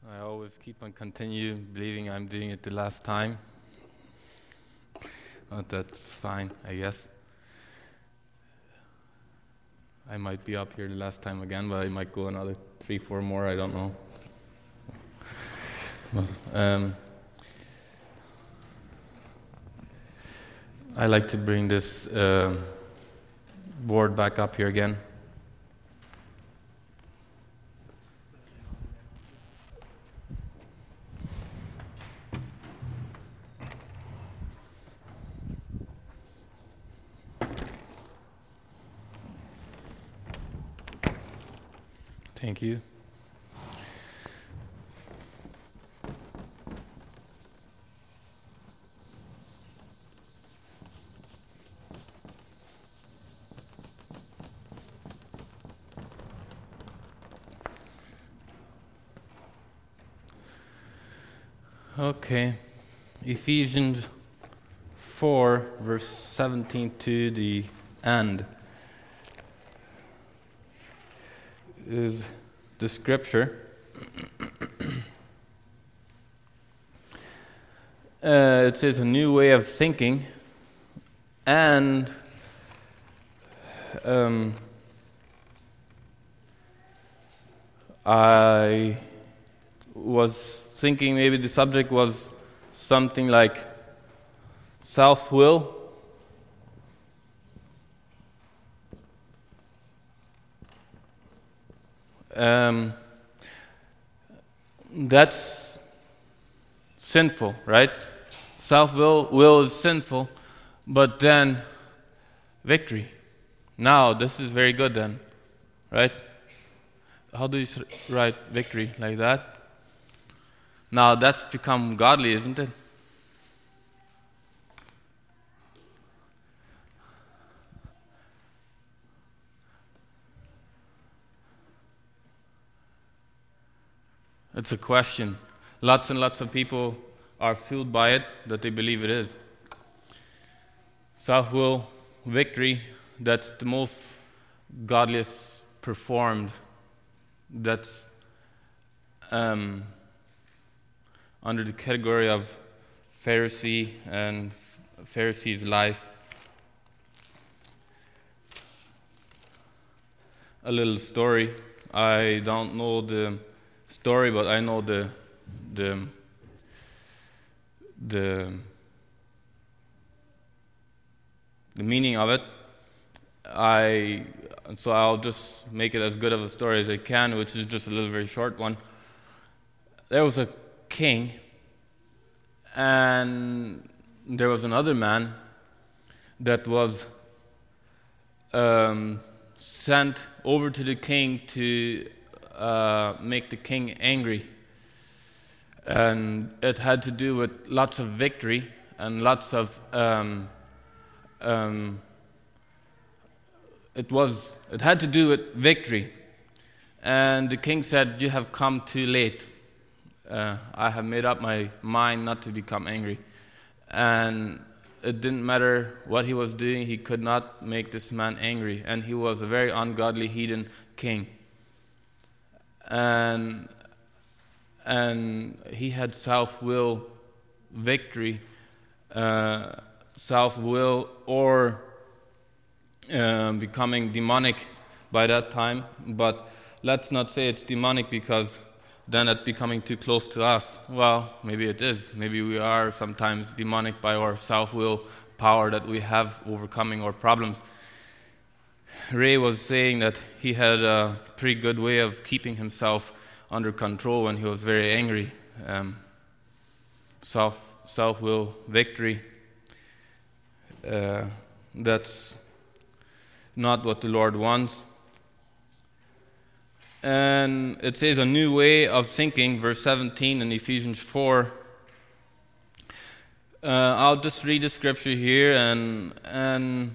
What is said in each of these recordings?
I always keep on continue believing I'm doing it the last time. But that's fine, I guess. I might be up here the last time again, but I might go another 3-4 more, I don't know. But, I like to bring this board back up here again. Thank you. Okay, Ephesians 4, verse 17 to the end is the scripture. It says a new way of thinking, and I was thinking maybe the subject was something like self-will. That's sinful, right? Will is sinful, but then victory. Now, this is very good then, right? How do you write victory like that? Now, that's become godly, isn't it? It's a question. Lots and lots of people are fooled by it, that they believe it is. Self-will, victory, that's the most godliest performed. That's under the category of Pharisee and Pharisee's life. A little story. I don't know the story, but I know the meaning of it. So I'll just make it as good of a story as I can, which is just a little very short one. There was a king, and there was another man that was sent over to the king to make the king angry. And it had to do with lots of victory and lots of it had to do with victory. And the king said, "You have come too late. I have made up my mind not to become angry." And it didn't matter what he was doing, he could not make this man angry. And he was a very ungodly heathen king. And he had self-will victory, self-will or becoming demonic by that time. But let's not say it's demonic, because then it's becoming too close to us. Well, maybe it is. Maybe we are sometimes demonic by our self-will power that we have overcoming our problems. Ray was saying that he had a pretty good way of keeping himself under control when he was very angry. Self-will victory. That's not what the Lord wants. And it says a new way of thinking, verse 17 in Ephesians 4. I'll just read the scripture here, and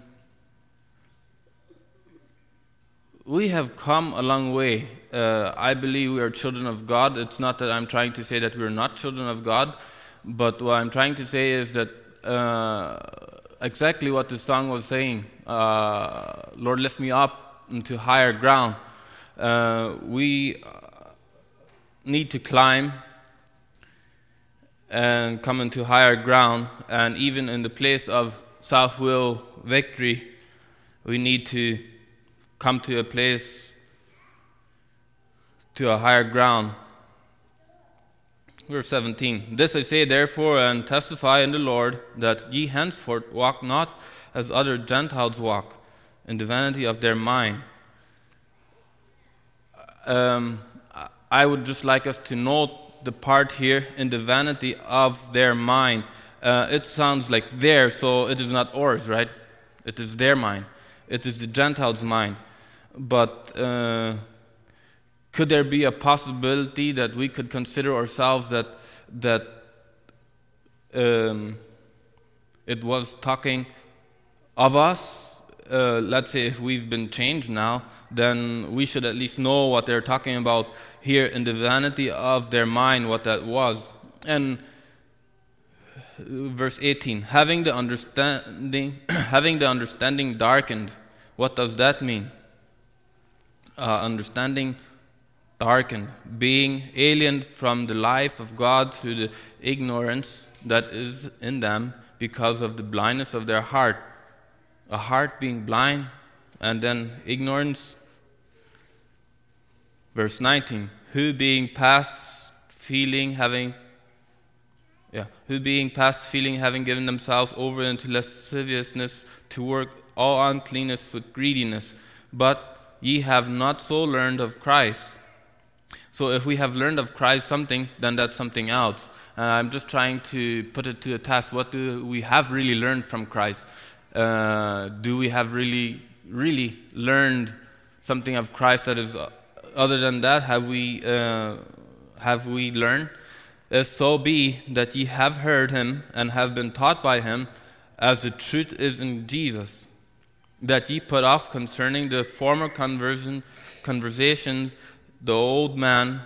we have come a long way. I believe we are children of God. It's not that I'm trying to say that we're not children of God, but what I'm trying to say is that exactly what the song was saying, Lord, lift me up into higher ground. We need to climb and come into higher ground, and even in the place of self-will victory, we need to come to a place, to a higher ground. Verse 17, this I say therefore, and testify in the Lord, that ye henceforth walk not as other Gentiles walk, in the vanity of their mind. I would just like us to note the part here, in the vanity of their mind. It sounds like their, so it is not ours, right? It is their mind. It is the Gentiles' mind. But could there be a possibility that we could consider ourselves that it was talking of us? Let's say if we've been changed now, then we should at least know what they're talking about here, in the vanity of their mind, what that was. And verse 18, having the understanding darkened. What does that mean? Understanding darkened, being alien from the life of God through the ignorance that is in them because of the blindness of their heart. A heart being blind, and then ignorance. Verse 19, who being past feeling having given themselves over into lasciviousness, to work all uncleanness with greediness, but ye have not so learned of Christ. So if we have learned of Christ something, then that's something else. I'm just trying to put it to a test. What do we have really learned from Christ? Do we have really learned something of Christ that is other than that? Have we learned? If so be that ye have heard him and have been taught by him, as the truth is in Jesus, that ye put off concerning the former conversations the old man,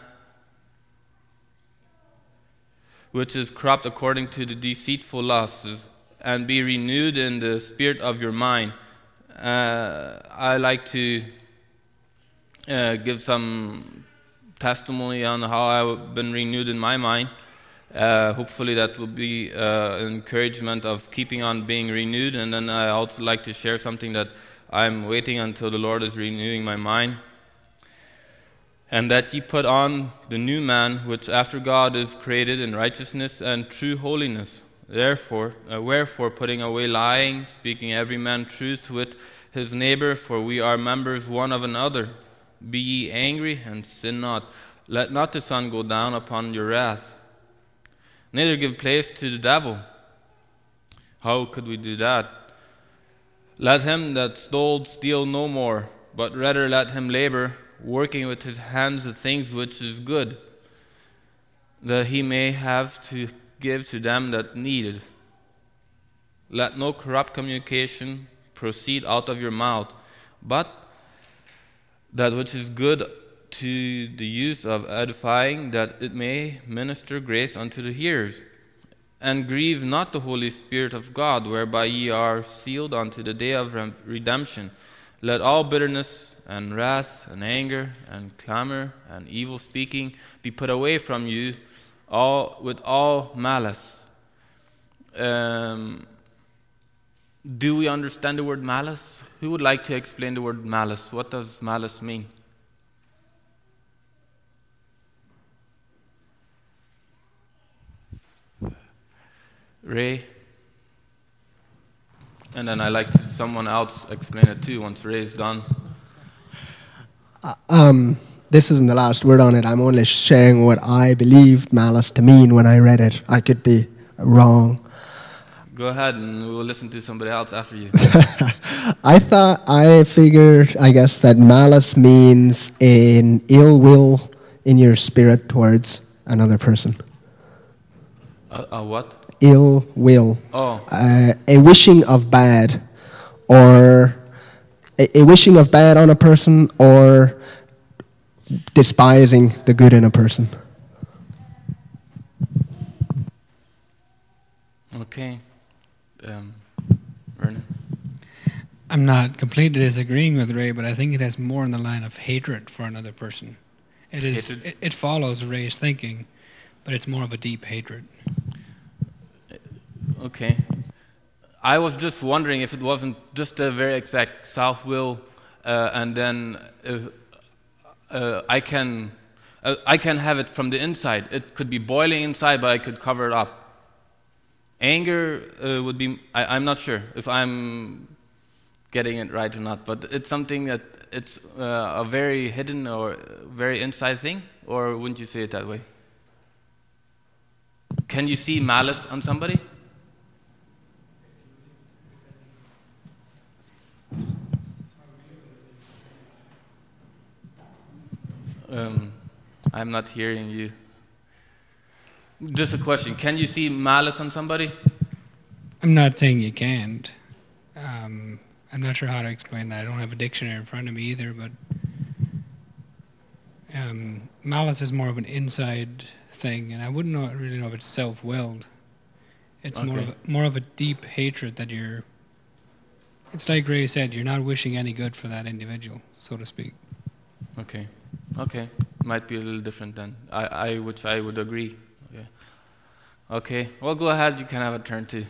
which is corrupt according to the deceitful lusts, and be renewed in the spirit of your mind. I like to give some testimony on how I've been renewed in my mind. Hopefully that will be an encouragement of keeping on being renewed. And then I also like to share something that I'm waiting until the Lord is renewing my mind. And that ye put on the new man, which after God is created in righteousness and true holiness. Wherefore, putting away lying, speaking every man truth with his neighbor, for we are members one of another. Be ye angry, and sin not. Let not the sun go down upon your wrath. Neither give place to the devil. How could we do that? Let him that stole steal no more, but rather let him labor, working with his hands the things which is good, that he may have to give to them that need it. Let no corrupt communication proceed out of your mouth, but that which is good to the use of edifying, that it may minister grace unto the hearers. And grieve not the Holy Spirit of God, whereby ye are sealed unto the day of redemption. Let all bitterness and wrath and anger and clamor and evil speaking be put away from you, with all malice. Do we understand the word malice? Who would like to explain the word malice? What does malice mean? Ray? And then I'd like someone else explain it too once Ray is done. This isn't the last word on it. I'm only sharing what I believed malice to mean when I read it. I could be wrong. Go ahead and we'll listen to somebody else after you. I figured, I guess, that malice means an ill will in your spirit towards another person. A what? Ill will. Oh. A wishing of bad, or a wishing of bad on a person, or despising the good in a person. Okay. Vernon? I'm not completely disagreeing with Ray, but I think it has more in the line of hatred for another person. It is. Hatred? It follows race thinking, but it's more of a deep hatred. Okay. I was just wondering if it wasn't just a very exact self-will, and then I can have it from the inside. It could be boiling inside, but I could cover it up. Anger would be, I'm not sure if I'm getting it right or not, but it's something that it's a very hidden or very inside thing, or wouldn't you say it that way? Can you see malice on somebody? I'm not hearing you. Just a question. Can you see malice on somebody? I'm not saying you can't. I'm not sure how to explain that. I don't have a dictionary in front of me either, but malice is more of an inside thing, and I wouldn't really know if it's self-willed. It's Okay. more of a deep hatred that you're. It's like Ray said, you're not wishing any good for that individual, so to speak. Okay. Might be a little different then. Which I would agree. Yeah. Okay. Well, go ahead. You can have a turn too.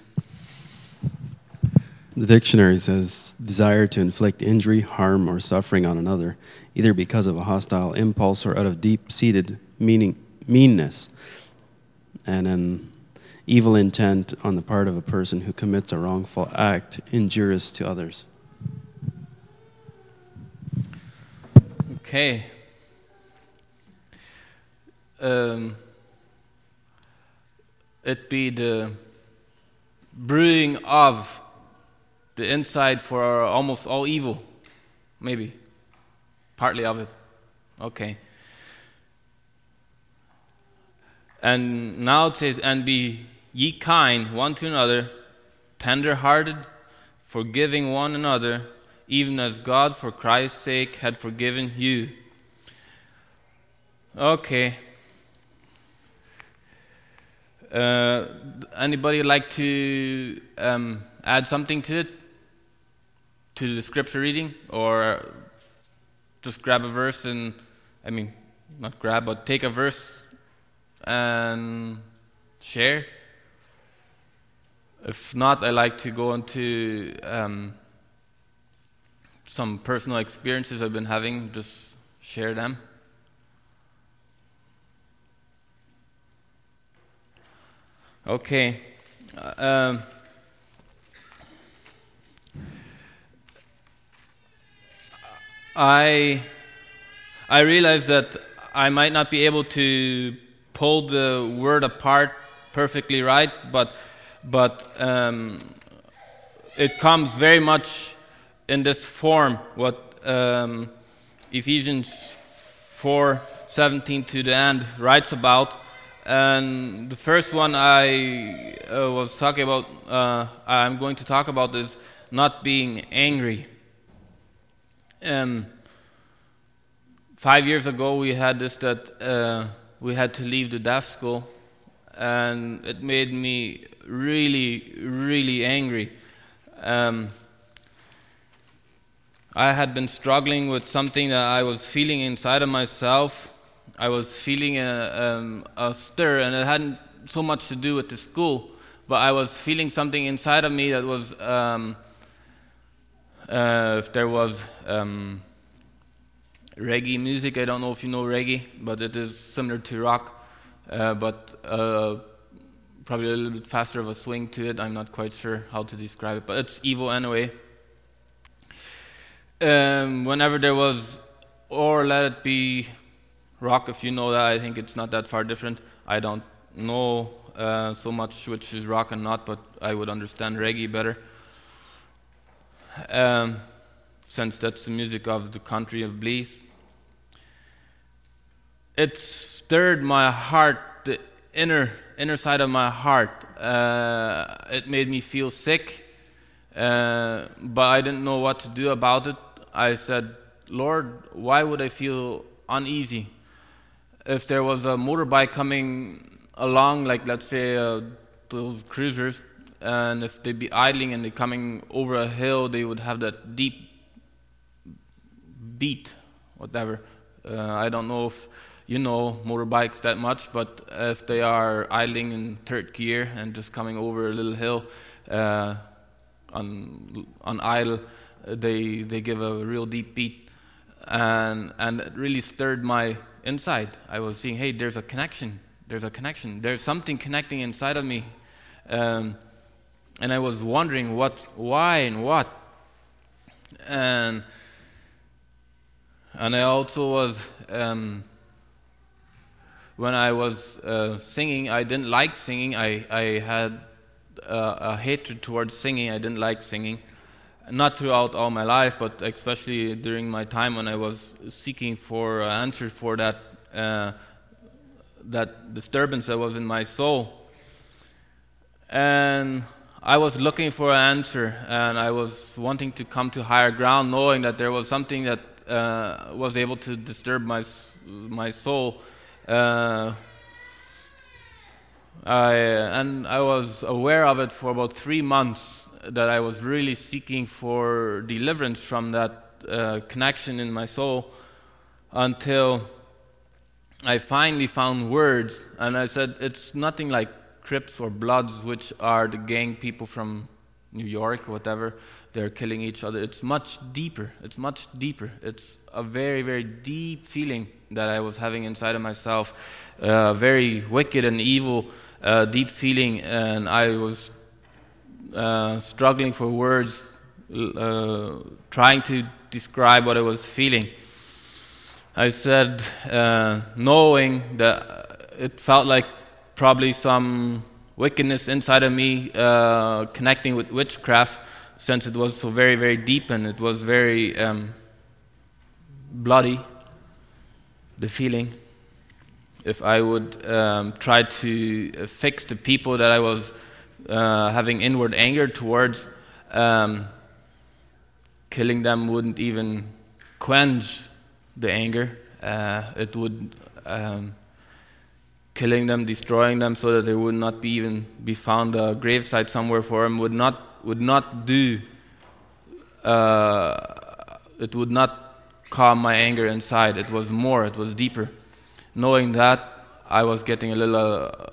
The dictionary says desire to inflict injury, harm, or suffering on another, either because of a hostile impulse or out of deep-seated meanness, and an evil intent on the part of a person who commits a wrongful act injurious to others. Okay. It be the brewing of the inside for almost all evil, maybe. Partly of it. Okay. And now it says, and be ye kind one to another, tender-hearted, forgiving one another, even as God for Christ's sake had forgiven you. Okay. Anybody like to add something to it? To the scripture reading? Or just grab a verse and, not grab, but take a verse and share? If not, I like to go into some personal experiences I've been having, just share them. Okay. I realize that I might not be able to pull the word apart perfectly right, but it comes very much in this form, what Ephesians 4:17 to the end writes about. And the first one I'm going to talk about is not being angry. 5 years ago we had this that we had to leave the deaf school, and it made me really, really angry. I had been struggling with something that I was feeling inside of myself. I was feeling a stir, and it hadn't so much to do with the school, but I was feeling something inside of me that was, if there was reggae music, I don't know if you know reggae, but it is similar to rock, but probably a little bit faster of a swing to it. I'm not quite sure how to describe it, but it's evil anyway. Whenever there was, or let it be rock, if you know that, I think it's not that far different. I don't know so much which is rock and not, but I would understand reggae better, since that's the music of the country of Belize. It stirred my heart, the inner side of my heart. It made me feel sick, but I didn't know what to do about it. I said, Lord, why would I feel uneasy? If there was a motorbike coming along, like let's say those cruisers, and if they'd be idling and they're coming over a hill, they would have that deep beat, whatever, I don't know if you know motorbikes that much, but if they are idling in third gear and just coming over a little hill on idle, they give a real deep beat, and it really stirred my inside. I was seeing, hey, there's a connection. There's something connecting inside of me, and I was wondering why and what, and I also was. When I was singing, I didn't like singing. I had a hatred towards singing. I didn't like singing. Not throughout all my life, but especially during my time when I was seeking for an answer for that disturbance that was in my soul. And I was looking for an answer, and I was wanting to come to higher ground, knowing that there was something that was able to disturb my soul. I was aware of it for about 3 months, that I was really seeking for deliverance from that connection in my soul, until I finally found words. And I said, it's nothing like Crips or Bloods, which are the gang people from New York, whatever. They're killing each other. It's much deeper. It's a very, very deep feeling that I was having inside of myself, very wicked and evil, deep feeling, and I was struggling for words, trying to describe what I was feeling. I said, knowing that it felt like probably some wickedness inside of me connecting with witchcraft, since it was so very, very deep and it was very bloody, the feeling. If I would try to fix the people that I was having inward anger towards, killing them wouldn't even quench the anger. It would killing them, destroying them, so that there would not be found a gravesite somewhere for them would not do. It would not calm my anger inside. It was more. It was deeper. Knowing that, I was getting a little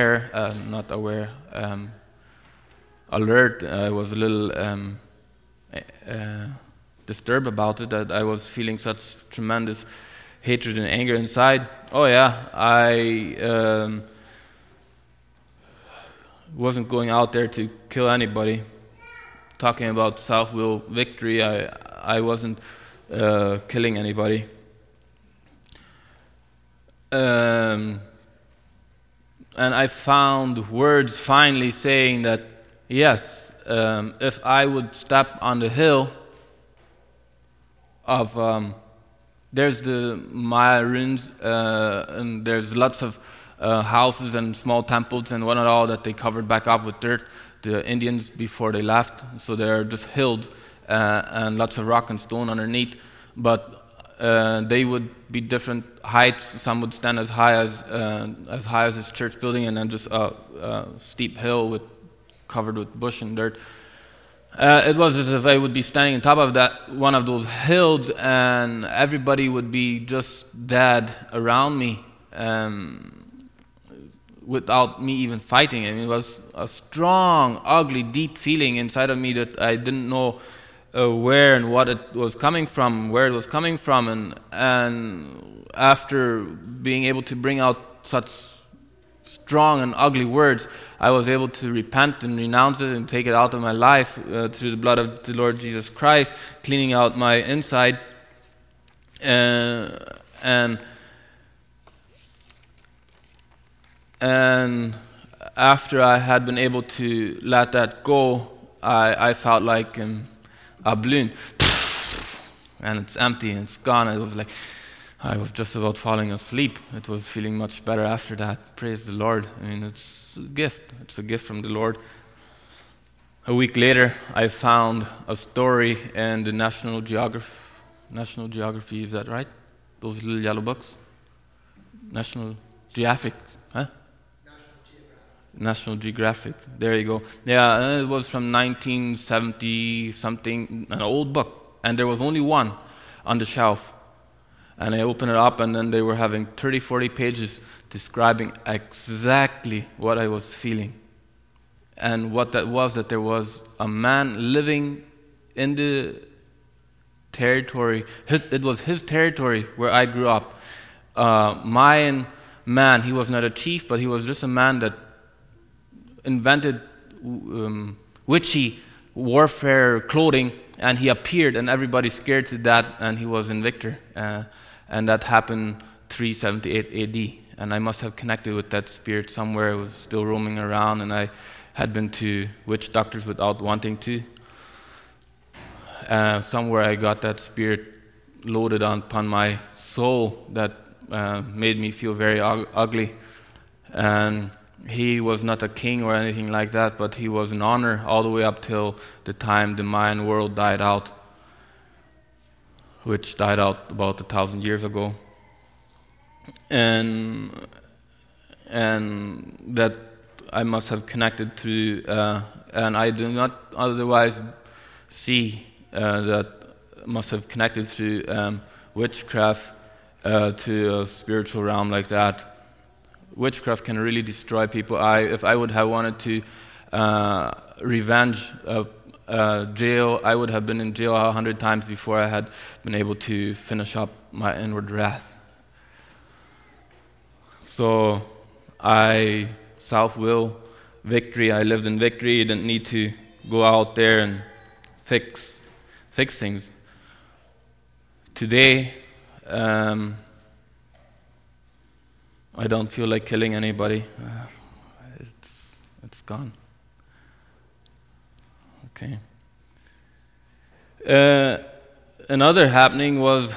alert. I was a little disturbed about it, that I was feeling such tremendous hatred and anger inside. Oh yeah, I wasn't going out there to kill anybody. Talking about self-will victory, I wasn't killing anybody. And I found words finally saying that, yes, if I would step on the hill of, there's the Maya ruins, and there's lots of houses and small temples and whatnot, all that they covered back up with dirt, the Indians, before they left. So they're just hills and lots of rock and stone underneath. But they would be different heights. Some would stand as high as this church building, and then just a steep hill covered with bush and dirt. It was as if I would be standing on top of that one of those hills, and everybody would be just dead around me, without me even fighting. I mean, it was a strong, ugly, deep feeling inside of me that I didn't know where and what it was coming from, and after being able to bring out such strong and ugly words, I was able to repent and renounce it and take it out of my life through the blood of the Lord Jesus Christ, cleaning out my inside. And after I had been able to let that go, I felt like a balloon, and it's empty and it's gone. It was like I was just about falling asleep. It was feeling much better after that. Praise the Lord. I mean, it's a gift. It's a gift from the Lord. A week later, I found a story in the National Geography, is that right? Those little yellow books? National Geographic, huh? National Geographic. There you go. Yeah, it was from 1970 something, an old book, and there was only one on the shelf. And I opened it up, and then they were having 30, 40 pages describing exactly what I was feeling. And what that was, that there was a man living in the territory. It was his territory where I grew up. Mayan man, he was not a chief, but he was just a man that invented witchy warfare clothing, and he appeared, and everybody scared to that, and he was Invictor. And that happened 378 AD. And I must have connected with that spirit somewhere. It was still roaming around, and I had been to witch doctors without wanting to. Somewhere I got that spirit loaded upon my soul that made me feel very ugly. And he was not a king or anything like that, but he was an honor all the way up till the time the Mayan world died out, which died out about 1,000 years ago. And that I must have connected to, and I do not otherwise see that must have connected to witchcraft to a spiritual realm like that. Witchcraft can really destroy people. If I would have wanted to revenge jail, I would have been in jail 100 times before I had been able to finish up my inward wrath. So self-will, victory. I lived in victory. Didn't need to go out there and fix things. Today, I don't feel like killing anybody. It's gone. Okay. Another happening was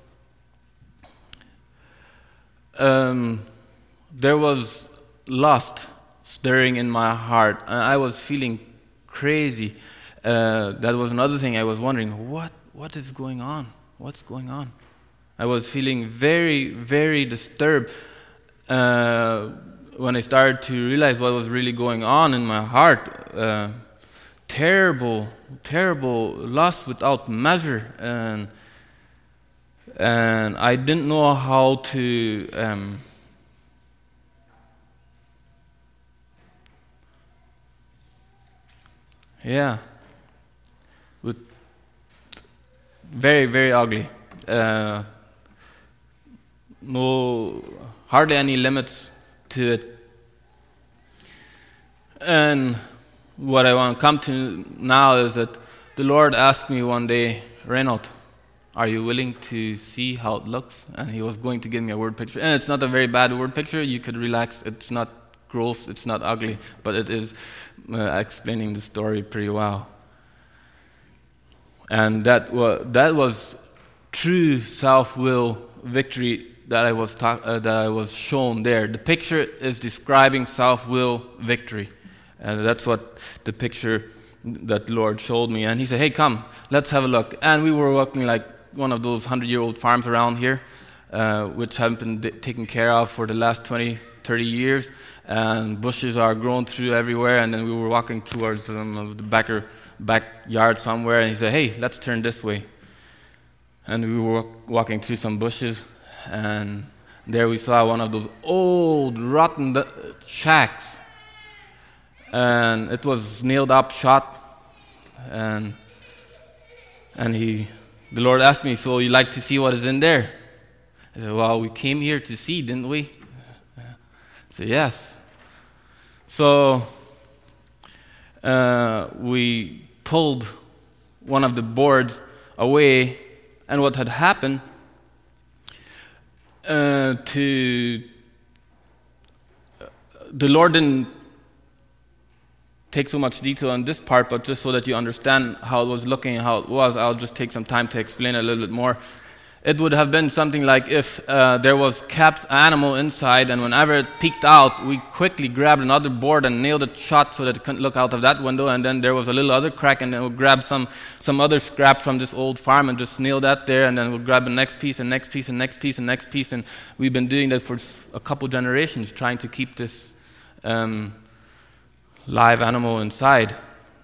there was lust stirring in my heart, and I was feeling crazy. That was another thing I was wondering, what is going on? What's going on? I was feeling very, very disturbed when I started to realize what was really going on in my heart. Terrible lust without measure, and I didn't know how to with very, very ugly. No, hardly any limits to it. And what I want to come to now is that the Lord asked me one day, Reinhold, are you willing to see how it looks? And he was going to give me a word picture. And it's not a very bad word picture. You could relax. It's not gross. It's not ugly. But it is explaining the story pretty well. And that was true self-will victory that I was shown there. The picture is describing self-will victory. And that's what the picture that the Lord showed me. And he said, hey, come, let's have a look. And we were walking like one of those 100-year-old farms around here, which haven't been taken care of for the last 20, 30 years. And bushes are grown through everywhere. And then we were walking towards the backyard somewhere. And he said, hey, let's turn this way. And we were walking through some bushes. And there we saw one of those old, rotten shacks. And it was nailed up shut. And the Lord asked me, so you like to see what is in there? I said, well, we came here to see, didn't we? I said, yes. So we pulled one of the boards away, and what had happened the Lord didn't take so much detail on this part, but just so that you understand how it was looking and how it was, I'll just take some time to explain a little bit more. It would have been something like if there was kept animal inside, and whenever it peeked out, we quickly grabbed another board and nailed it shut so that it couldn't look out of that window, and then there was a little other crack, and then we'll grab some other scrap from this old farm and just nail that there, and then we'll grab the next piece and next piece and next piece and next piece, and we've been doing that for a couple generations, trying to keep this live animal inside.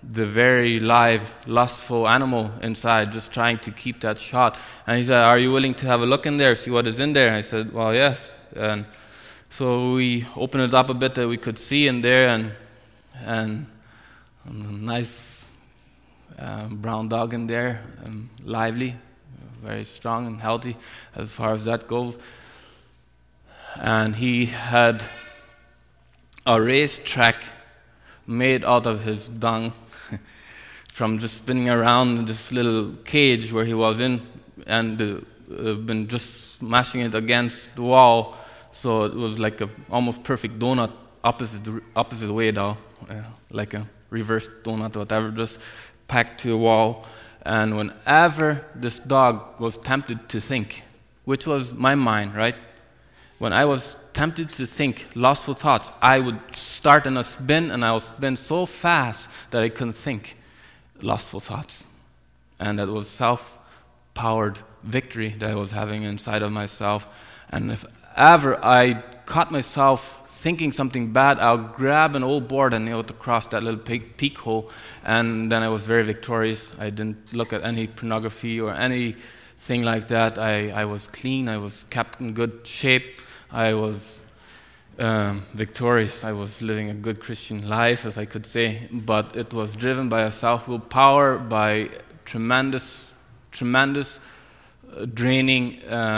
the very live, lustful animal inside, just trying to keep that shot. And he said, "Are you willing to have a look in there, see what is in there?" And I said, "Well, yes." And so we opened it up a bit that we could see in there, and a nice brown dog in there, lively, very strong and healthy as far as that goes. And he had a racetrack made out of his dung from just spinning around in this little cage where he was in, and been just smashing it against the wall, so it was like a almost perfect donut, opposite way though, like a reverse donut or whatever, just packed to a wall. And whenever this dog was tempted to think, which was my mind, right? When I was tempted to think lustful thoughts, I would start in a spin, and I would spin so fast that I couldn't think lustful thoughts. And that was self-powered victory that I was having inside of myself. And if ever I caught myself thinking something bad, I'll grab an old board and nail it across that little peak hole, and then I was very victorious. I didn't look at any pornography or anything like that. I was clean. I was kept in good shape. I was victorious. I was living a good Christian life, if I could say, but it was driven by a self-will power, by tremendous draining.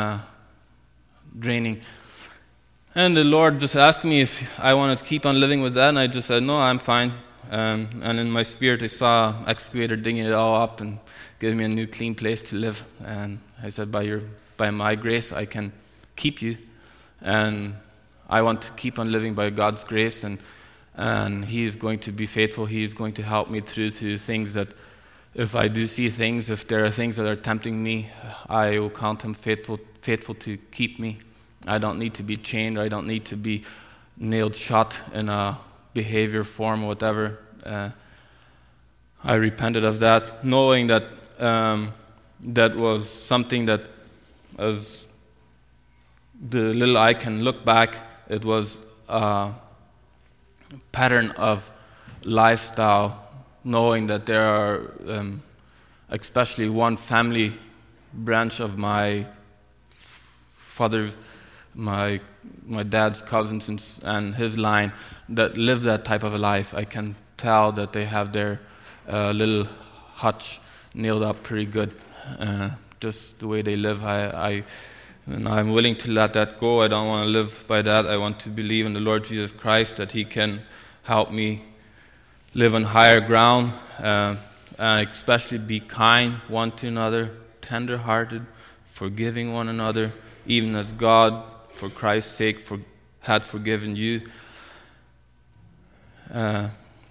And the Lord just asked me if I wanted to keep on living with that, and I just said, no, I'm fine. And in my spirit, I saw an excavator digging it all up and giving me a new clean place to live. And I said, by my grace, I can keep you. And I want to keep on living by God's grace, and He is going to be faithful. He is going to help me through to things that, if I do see things, if there are things that are tempting me, I will count Him faithful to keep me. I don't need to be chained. I don't need to be nailed shut in a behavior form or whatever. I repented of that, knowing that that was something that, as the little I can look back, it was a pattern of lifestyle, knowing that there are, especially one family branch of my father's, my dad's cousins and his line that live that type of a life. I can tell that they have their little hutch nailed up pretty good, just the way they live. And I'm willing to let that go. I don't want to live by that. I want to believe in the Lord Jesus Christ, that He can help me live on higher ground, and especially be kind one to another, tender-hearted, forgiving one another, even as God, for Christ's sake, had forgiven you. The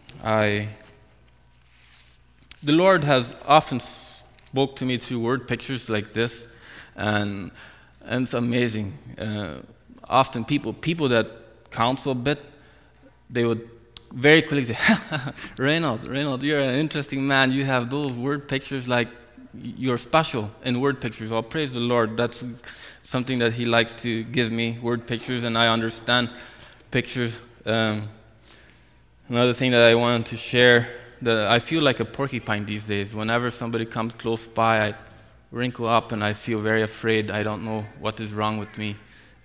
Lord has often spoke to me through word pictures like this, and it's amazing. Often people that counsel a bit, they would very quickly say, Reynold, you're an interesting man. You have those word pictures, like you're special in word pictures. Well, praise the Lord. That's something that He likes to give me, word pictures, and I understand pictures. Another thing that I wanted to share, that I feel like a porcupine these days. Whenever somebody comes close by, I wrinkle up and I feel very afraid. I don't know what is wrong with me.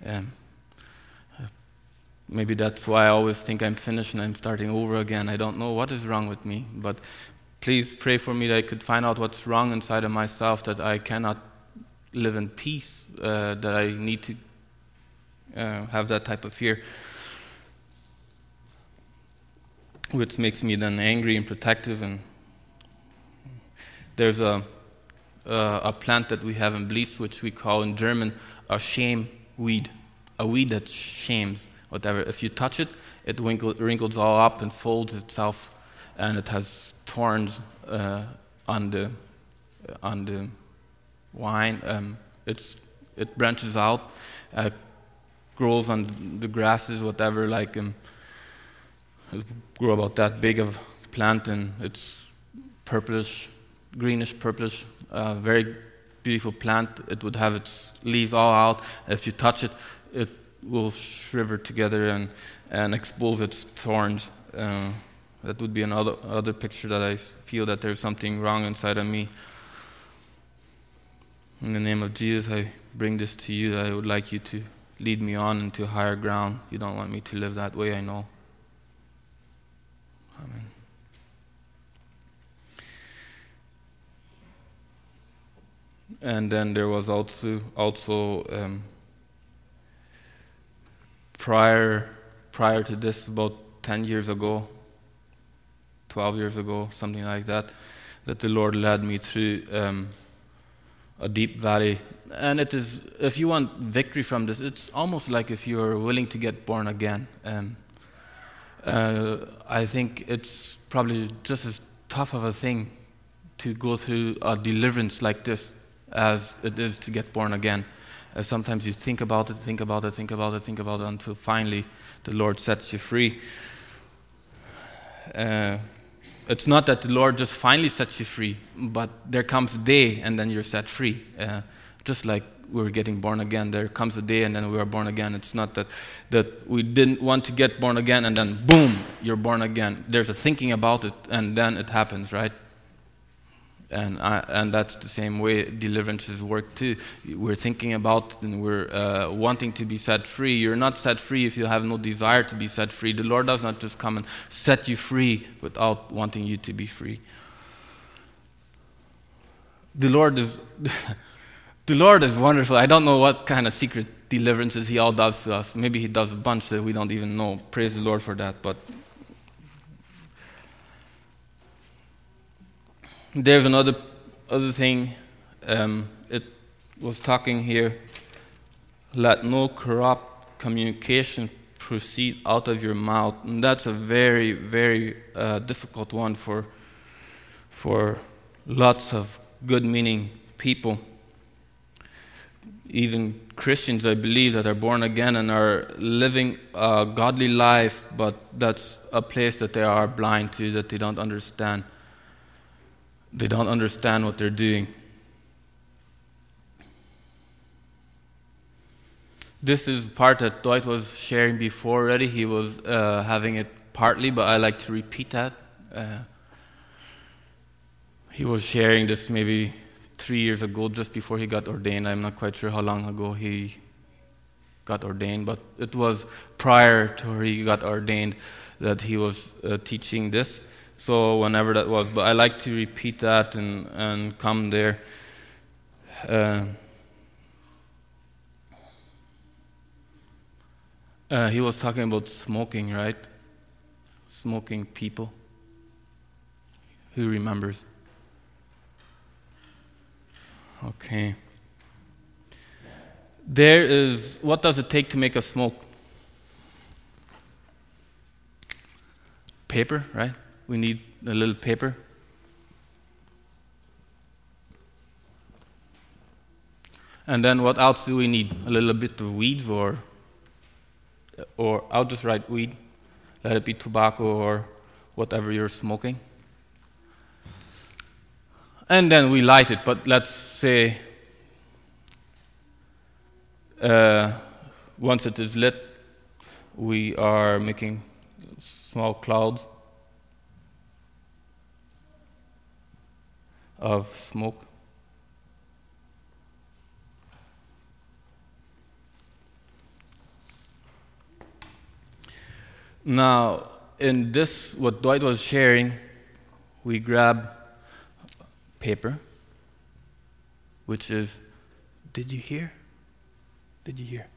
Maybe that's why I always think I'm finished and I'm starting over again. I don't know what is wrong with me, but please pray for me that I could find out what's wrong inside of myself, that I cannot live in peace, that I need to have that type of fear, which makes me then angry and protective. And there's a plant that we have in Blies, which we call in German a shame weed, a weed that shames. Whatever, if you touch it, it wrinkles all up and folds itself, and it has thorns on the vine. It branches out, grows on the grasses, whatever. Like it grew about that big of a plant, and it's purplish, greenish purplish, very beautiful plant. It would have its leaves all out. If you touch it, it will shrivel together and expose its thorns. That would be another picture that I feel that there's something wrong inside of me. In the name of Jesus, I bring this to you. I would like you to lead me on into higher ground. You don't want me to live that way, I know. Amen. And then there was also prior to this, about 10 years ago, 12 years ago, something like that the Lord led me through a deep valley. And it is, if you want victory from this, it's almost like if you're willing to get born again. I think it's probably just as tough of a thing to go through a deliverance like this as it is to get born again. Sometimes you think about it until finally the Lord sets you free. It's not that the Lord just finally sets you free, but there comes a day and then you're set free. Just like we're getting born again, there comes a day and then we are born again. It's not that we didn't want to get born again and then boom, you're born again. There's a thinking about it and then it happens, right? And that's the same way deliverances work too. We're thinking about it and we're wanting to be set free. You're not set free if you have no desire to be set free. The Lord does not just come and set you free without wanting you to be free. The Lord is wonderful. I don't know what kind of secret deliverances He all does to us. Maybe He does a bunch that we don't even know. Praise the Lord for that. But there's other thing. It was talking here. Let no corrupt communication proceed out of your mouth. And that's a very, very difficult one for lots of good-meaning people. Even Christians, I believe, that are born again and are living a godly life, but that's a place that they are blind to, that they don't understand. They don't understand what they're doing. This is the part that Dwight was sharing before already. He was having it partly, but I like to repeat that. He was sharing this maybe 3 years ago, just before he got ordained. I'm not quite sure how long ago he got ordained, but it was prior to where he got ordained that he was teaching this. So whenever that was, but I like to repeat that and come there. He was talking about smoking, right? Smoking people. Who remembers? Okay. What does it take to make us smoke? Paper, right? We need a little paper. And then what else do we need? A little bit of weeds or I'll just write weed. Let it be tobacco or whatever you're smoking. And then we light it, but let's say once it is lit, we are making small clouds of smoke. Now, in this, what Dwight was sharing, we grab paper, which is, did you hear? Did you hear?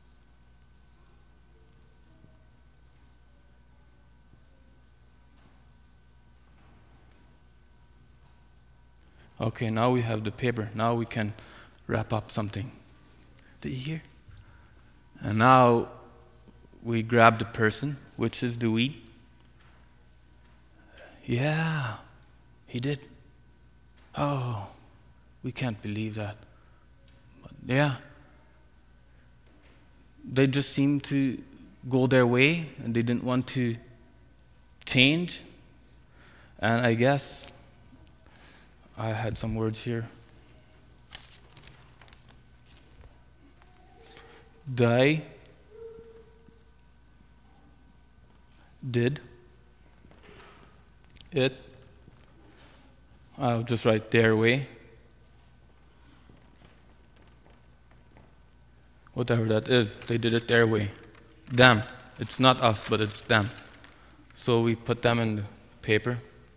Okay, now we have the paper. Now we can wrap up something. Did you hear? And now we grab the person, which is the weed. Yeah, he did. Oh, we can't believe that. But yeah. They just seemed to go their way and they didn't want to change. And I guess I had some words here. They did it. I'll just write their way. Whatever that is, they did it their way. Them. It's not us, but it's them. So we put them in the paper.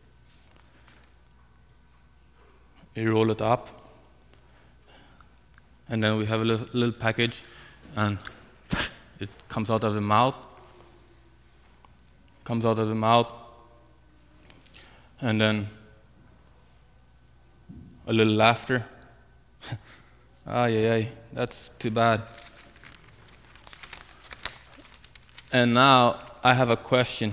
We roll it up. And then we have a little package, and it comes out of the mouth. Comes out of the mouth. And then a little laughter. Ay, that's too bad. And now I have a question.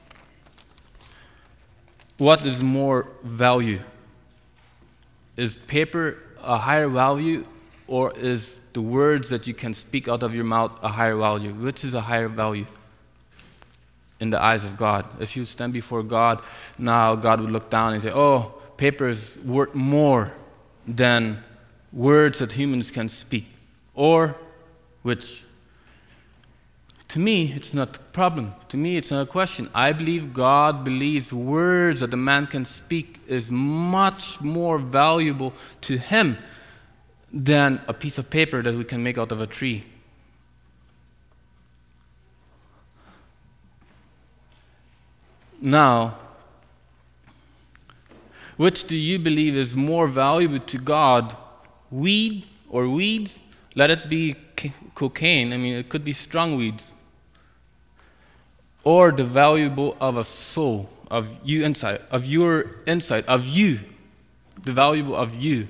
What is more value? Is paper a higher value, or is the words that you can speak out of your mouth a higher value? Which is a higher value in the eyes of God? If you stand before God, now God would look down and say, oh, paper is worth more than words that humans can speak. Or which? To me, it's not a problem. To me, it's not a question. I believe God believes words that a man can speak is much more valuable to him than a piece of paper that we can make out of a tree. Now, which do you believe is more valuable to God? Weed or weeds? Let it be cocaine. I mean, it could be strong weeds. Or the valuable of a soul, of you inside, of your insight, of you, the valuable of you.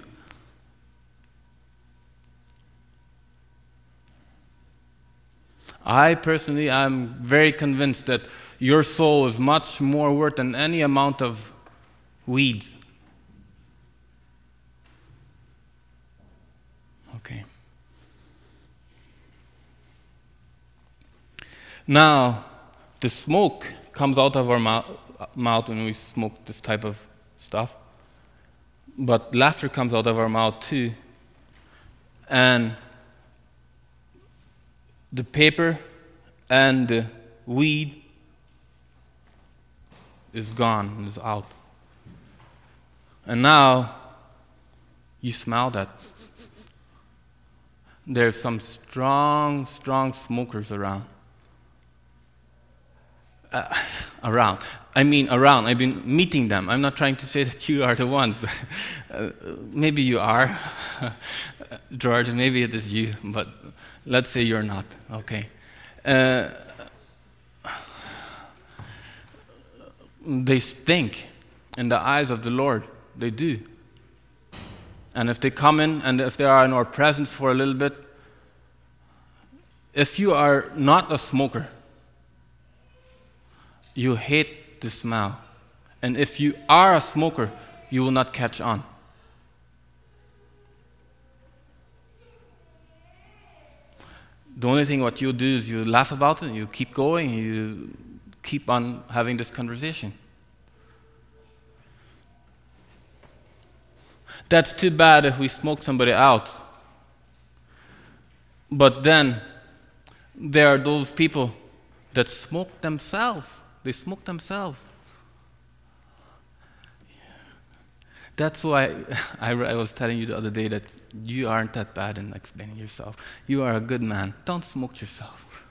I personally am very convinced that your soul is much more worth than any amount of weeds. Okay. Now, the smoke comes out of our mouth when we smoke this type of stuff. But laughter comes out of our mouth too. And the paper and the weed is gone, is out. And now, you smell that. There's some strong smokers around. Around. I've been meeting them. I'm not trying to say that you are the ones. Maybe you are, George. Maybe it is you, but let's say you're not. Okay. They stink in the eyes of the Lord. They do. And if they come in, and if they are in our presence for a little bit, if you are not a smoker, you hate the smell. And if you are a smoker, you will not catch on. The only thing what you do is you laugh about it, you keep going, you keep on having this conversation. That's too bad if we smoke somebody out. But then, there are those people that smoke themselves. They smoke themselves. That's why I was telling you the other day that you aren't that bad in explaining yourself. You are a good man. Don't smoke yourself.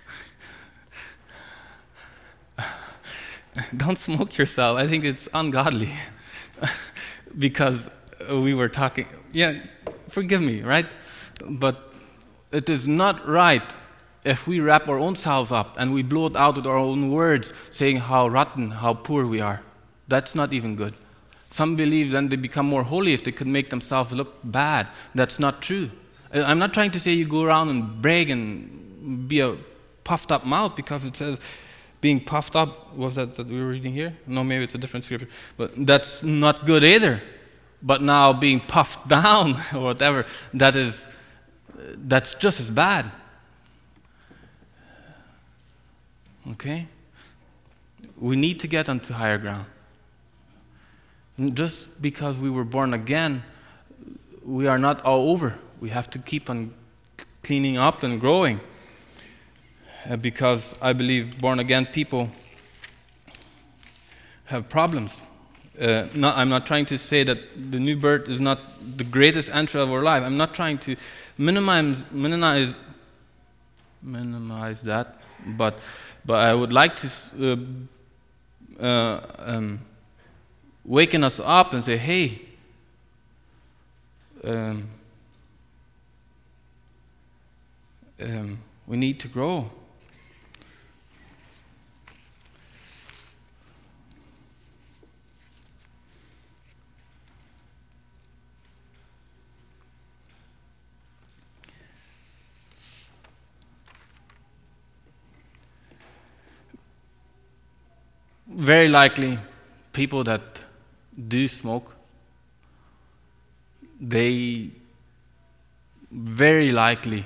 Don't smoke yourself. I think it's ungodly. Because we were talking, forgive me, right? But it is not right if we wrap our own selves up and we blow it out with our own words, saying how rotten, how poor we are. That's not even good. Some believe then they become more holy if they could make themselves look bad. That's not true. I'm not trying to say you go around and brag and be a puffed up mouth, because it says being puffed up, was that we were reading here? No, maybe it's a different scripture. But that's not good either. But now being puffed down or whatever, that's just as bad. Okay? We need to get onto higher ground. Just because we were born again, we are not all over. We have to keep on cleaning up and growing. Because I believe born again people have problems. I'm not trying to say that the new birth is not the greatest entry of our life. I'm not trying to minimize that, but I would like to waken us up and say, hey, we need to grow. Very likely, people that do smoke, they very likely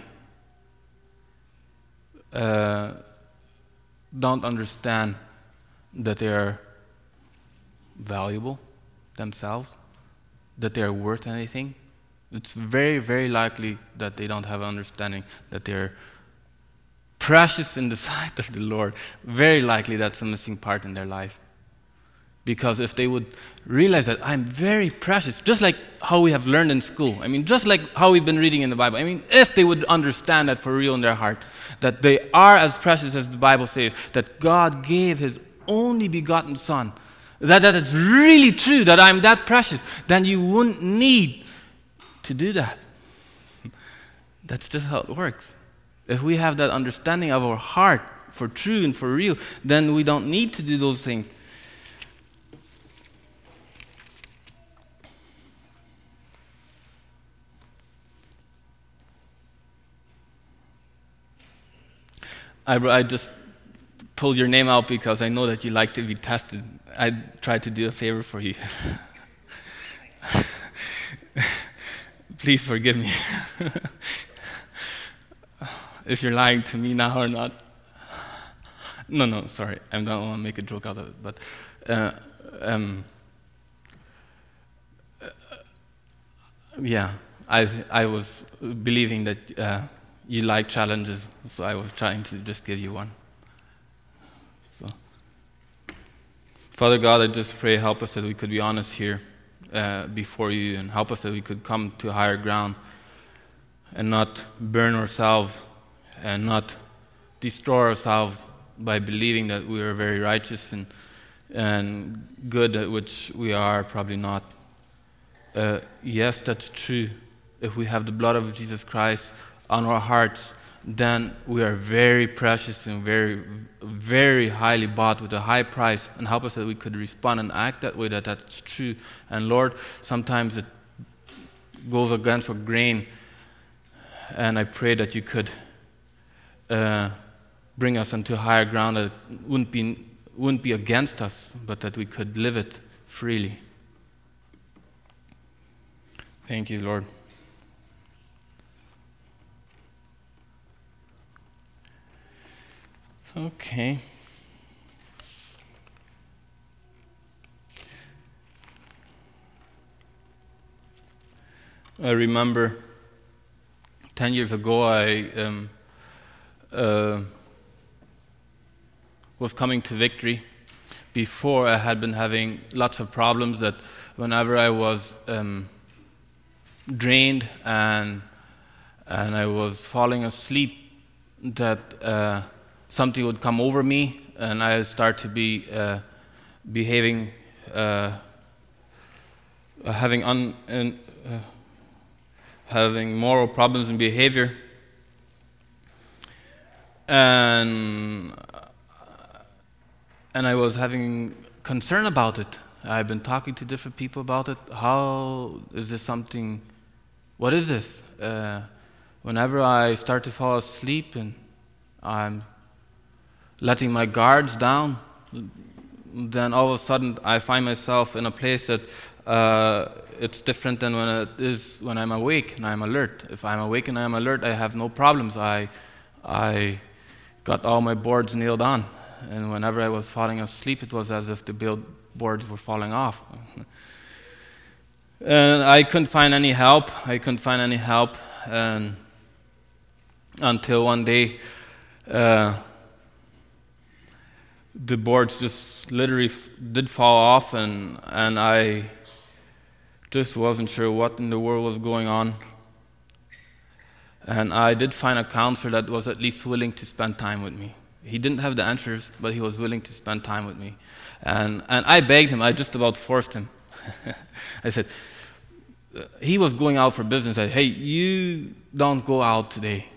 don't understand that they are valuable themselves, that they are worth anything. It's very, very likely that they don't have an understanding that they're precious in the sight of the Lord. Very likely that's a missing part in their life. Because if they would realize that I'm very precious, just like how we have learned in school, just like how we've been reading in the Bible, if they would understand that for real in their heart, that they are as precious as the Bible says, that God gave His only begotten Son, that it's really true that I'm that precious, then you wouldn't need to do that. That's just how it works. If we have that understanding of our heart for true and for real, then we don't need to do those things. I just pulled your name out because I know that you like to be tested. I tried to do a favor for you. Please forgive me. If you're lying to me now or not. No, sorry. I don't want to make a joke out of it. But I was believing that you like challenges, so I was trying to just give you one. So, Father God, I just pray, help us that we could be honest here before you, and help us that we could come to higher ground and not burn ourselves and not destroy ourselves by believing that we are very righteous and good, at which we are probably not. Yes, that's true. If we have the blood of Jesus Christ on our hearts, then we are very precious and very, very highly bought with a high price, and help us that we could respond and act that way, that's true. And Lord, sometimes it goes against our grain, and I pray that you could bring us into higher ground, that wouldn't be against us, but that we could live it freely. Thank you, Lord. Okay. I remember 10 years ago I was coming to Victory. Before, I had been having lots of problems that whenever I was drained and I was falling asleep, that something would come over me and I would start to be behaving, having moral problems in behavior. And I was having concern about it. I've been talking to different people about it. How is this something? What is this? Whenever I start to fall asleep and I'm letting my guards down, then all of a sudden I find myself in a place that it's different than when it is when I'm awake and I'm alert. If I'm awake and I'm alert, I have no problems. I got all my boards nailed on. And whenever I was falling asleep, it was as if the boards were falling off. And I couldn't find any help. And until one day, the boards just literally did fall off, and I just wasn't sure what in the world was going on. And I did find a counselor that was at least willing to spend time with me. He didn't have the answers, but he was willing to spend time with me. And I begged him. I just about forced him. I said, he was going out for business. I said, hey, you don't go out today.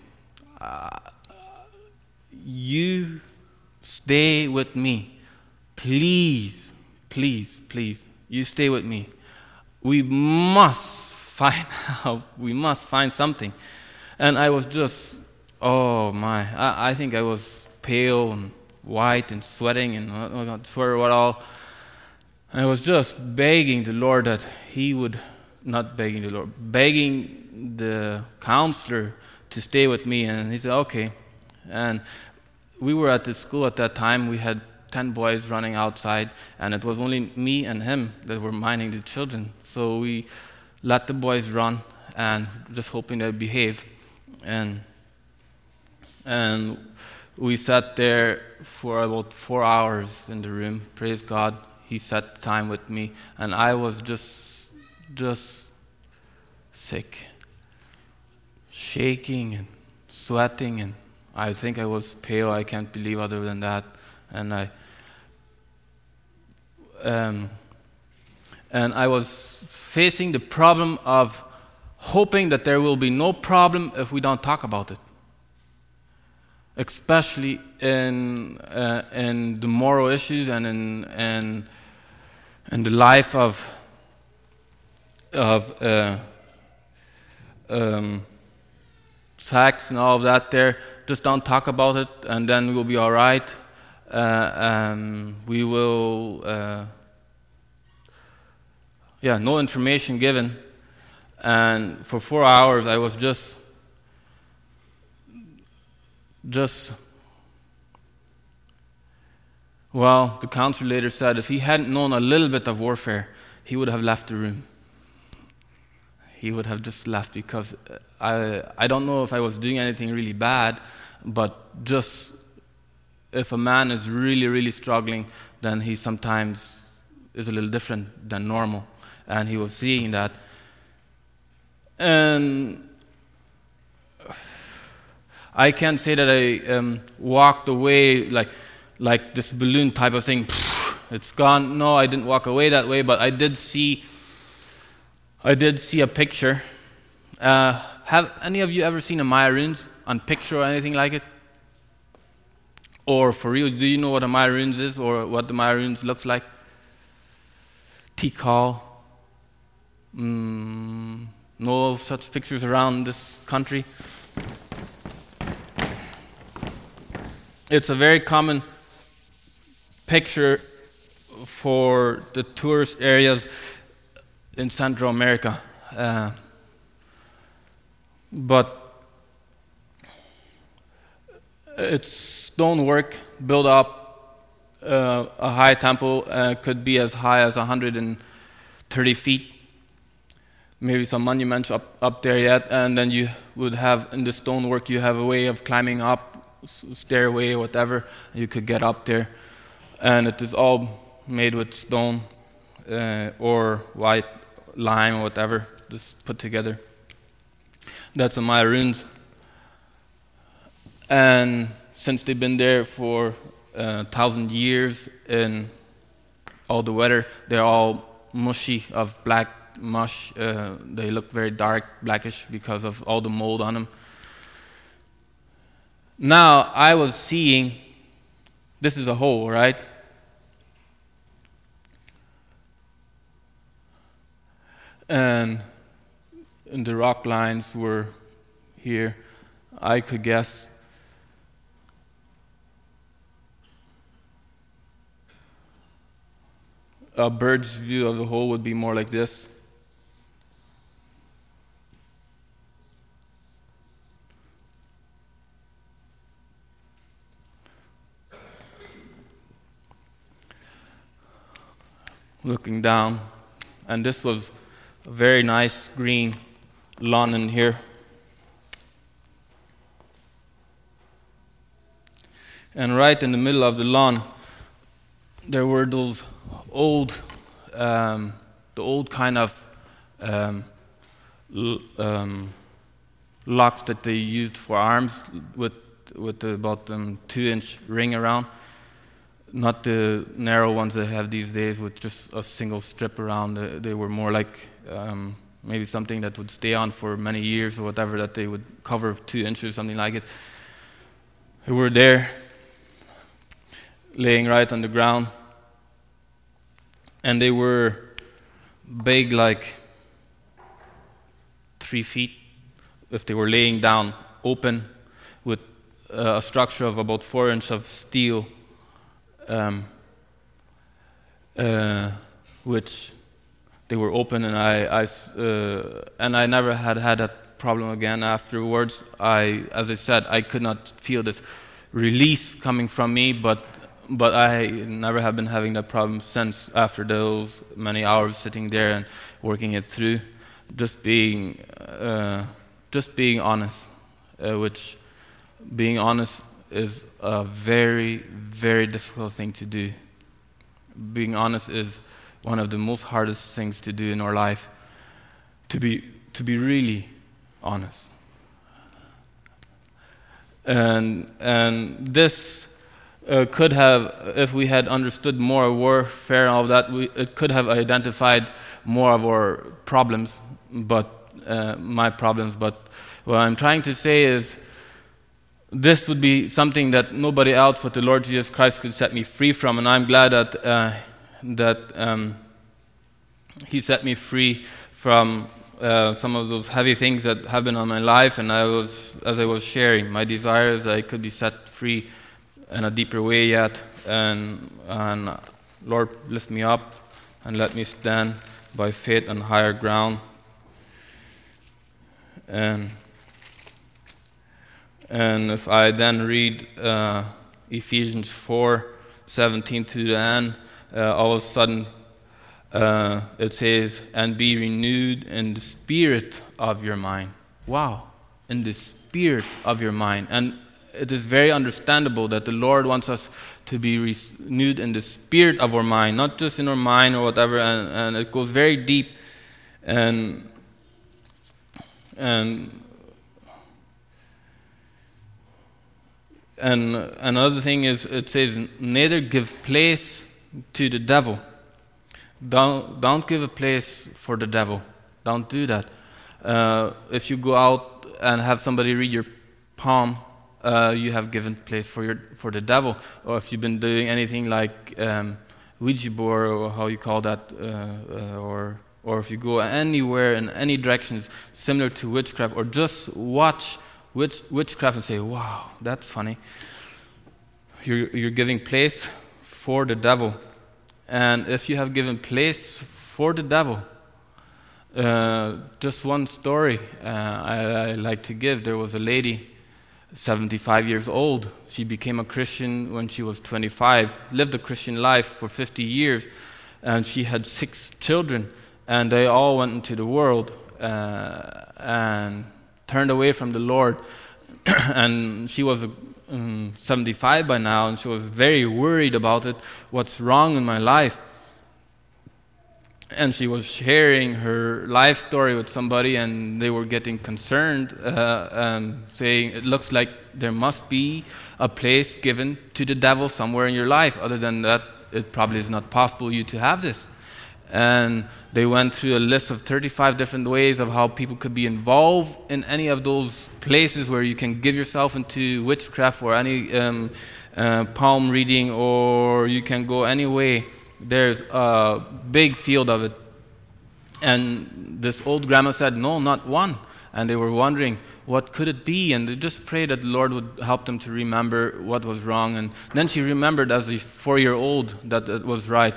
You stay with me. Please, please, please. You stay with me. We must find out. We must find something. And I was just, oh my. I think I was pale and white and sweating and I swear what all. And I was just begging the Lord that he would, not begging the Lord, begging the counselor to stay with me. And he said, okay. And we were at the school at that time. We had 10 boys running outside, and it was only me and him that were minding the children. So we let the boys run and just hoping they'd behave. And we sat there for about 4 hours in the room. Praise God. He sat time with me, and I was just sick, shaking and sweating, and I think I was pale. I can't believe other than that. And I was facing the problem of hoping that there will be no problem if we don't talk about it, especially in the moral issues and in the life of sex and all of that. There, just don't talk about it, and then we will be all right. We will, no information given. And for 4 hours, I was just, well, the counselor later said if he hadn't known a little bit of warfare, he would have left the room. He would have just left because I don't know if I was doing anything really bad, but just if a man is really, really struggling, then he sometimes is a little different than normal. And he was seeing that. And I can't say that I walked away like this balloon type of thing. It's gone. No, I didn't walk away that way, but I did see a picture. Have any of you ever seen a Maya runes on picture or anything like it? Or for real, do you know what a Maya runes is or what the Maya runes looks like? Tikal. No such pictures around this country. It's a very common picture for the tourist areas in Central America. But it's stonework built up. A high temple could be as high as 130 feet. Maybe some monuments up there yet. And then you would have, in the stonework, you have a way of climbing up, stairway or whatever. You could get up there. And it is all made with stone or white lime or whatever, just put together. That's a Maya runes. And since they've been there for 1,000 years in all the weather, they're all mushy of black mush. They look very dark, blackish because of all the mold on them. Now, I was seeing, this is a hole, right? And the rock lines were here. I could guess a bird's view of the hole would be more like this. Looking down, and this was a very nice green lawn in here. And right in the middle of the lawn there were those old, the old kind of locks that they used for arms with about 2-inch ring around. Not the narrow ones they have these days with just a single strip around. They were more like maybe something that would stay on for many years or whatever, that they would cover 2 inches, something like it. They were there, laying right on the ground. And they were big, like 3 feet, if they were laying down open with a structure of about 4 inches of steel, which they were open, and I never had that problem again afterwards. As I said, I could not feel this release coming from me, but I never have been having that problem since, after those many hours sitting there and working it through. Just being honest, which being honest is a very, very difficult thing to do. Being honest is one of the most hardest things to do in our life. To be really honest. And this could have, if we had understood more warfare and all that, it could have identified more of our problems, my problems. But what I'm trying to say is, this would be something that nobody else but the Lord Jesus Christ could set me free from, and I'm glad that He set me free from some of those heavy things that have been on my life. And as I was sharing, my desire is that I could be set free in a deeper way yet, and Lord, lift me up and let me stand by faith on higher ground. And if I then read Ephesians 4:17 to the end, all of a sudden it says, "And be renewed in the spirit of your mind." Wow, in the spirit of your mind. And it is very understandable that the Lord wants us to be renewed in the spirit of our mind, not just in our mind or whatever. And it goes very deep. And another thing is, it says, neither give place to the devil. Don't give a place for the devil. Don't do that. If you go out and have somebody read your palm, you have given place for the devil. Or if you've been doing anything like Ouija board, or how you call that, or if you go anywhere in any directions similar to witchcraft, or just watch witchcraft and say, "Wow, that's funny." You're giving place for the devil. And if you have given place for the devil, just one story I like to give. There was a lady, 75 years old. She became a Christian when she was 25, lived a Christian life for 50 years, and she had 6 children, and they all went into the world and turned away from the Lord. And she was 75 by now, and she was very worried about it. What's wrong in my life? And she was sharing her life story with somebody, and they were getting concerned and saying, "It looks like there must be a place given to the devil somewhere in your life. Other than that, it probably is not possible you to have this." And they went through a list of 35 different ways of how people could be involved in any of those places where you can give yourself into witchcraft, or any palm reading, or you can go any way. There's a big field of it. And this old grandma said, "No, not one." And they were wondering, what could it be? And they just prayed that the Lord would help them to remember what was wrong. And then she remembered as a 4-year-old that it was right.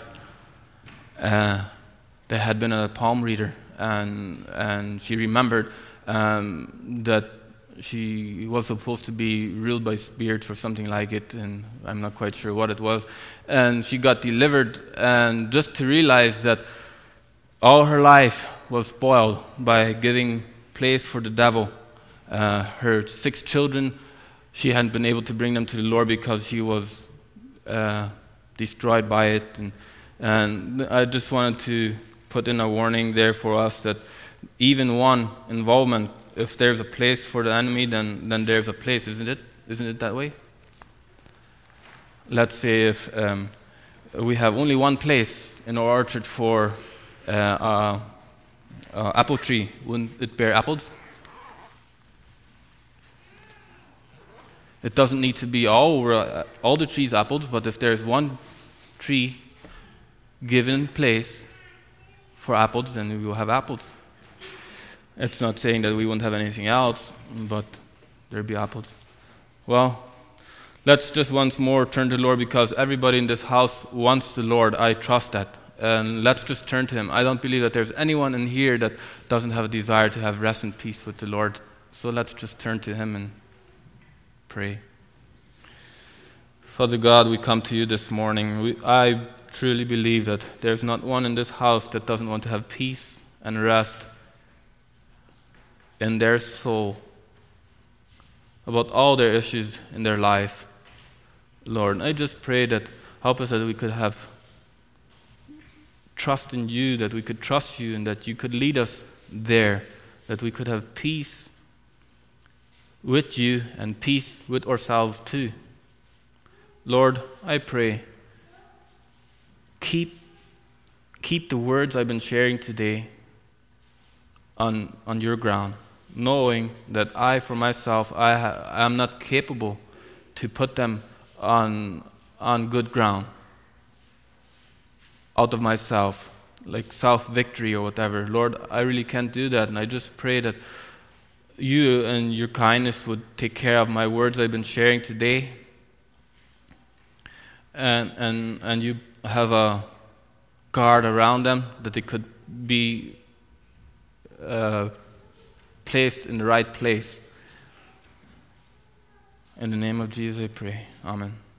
They had been a palm reader, and she remembered that she was supposed to be ruled by spirits or something like it, and I'm not quite sure what it was. And she got delivered, and just to realize that all her life was spoiled by giving place for the devil. Her 6 children, she hadn't been able to bring them to the Lord because she was destroyed by it. And I just wanted to put in a warning there for us that even one involvement, if there's a place for the enemy, then there's a place, isn't it? Isn't it that way? Let's say if we have only one place in our orchard for apple tree, wouldn't it bear apples? It doesn't need to be all the trees apples, but if there's one tree given place for apples, then we will have apples. It's not saying that we won't have anything else, but there'll be apples. Well, let's just once more turn to the Lord, because everybody in this house wants the Lord. I trust that. And let's just turn to Him. I don't believe that there's anyone in here that doesn't have a desire to have rest and peace with the Lord. So let's just turn to Him and pray. Father God, we come to You this morning. I truly believe that there's not one in this house that doesn't want to have peace and rest in their soul about all their issues in their life. Lord, I just pray that help us that we could have trust in You, that we could trust You, and that You could lead us there, that we could have peace with You and peace with ourselves too. Lord, I pray, keep the words I've been sharing today on Your ground, knowing that I, for myself, I am not capable to put them on good ground out of myself, like self-victory or whatever. Lord, I really can't do that, and I just pray that You and Your kindness would take care of my words I've been sharing today, and You have a guard around them, that they could be placed in the right place. In the name of Jesus I pray. Amen.